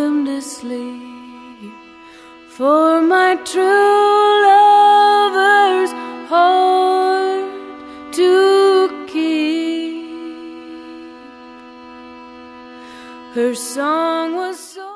him to sleep, for my true lover's heart to keep. Her song was so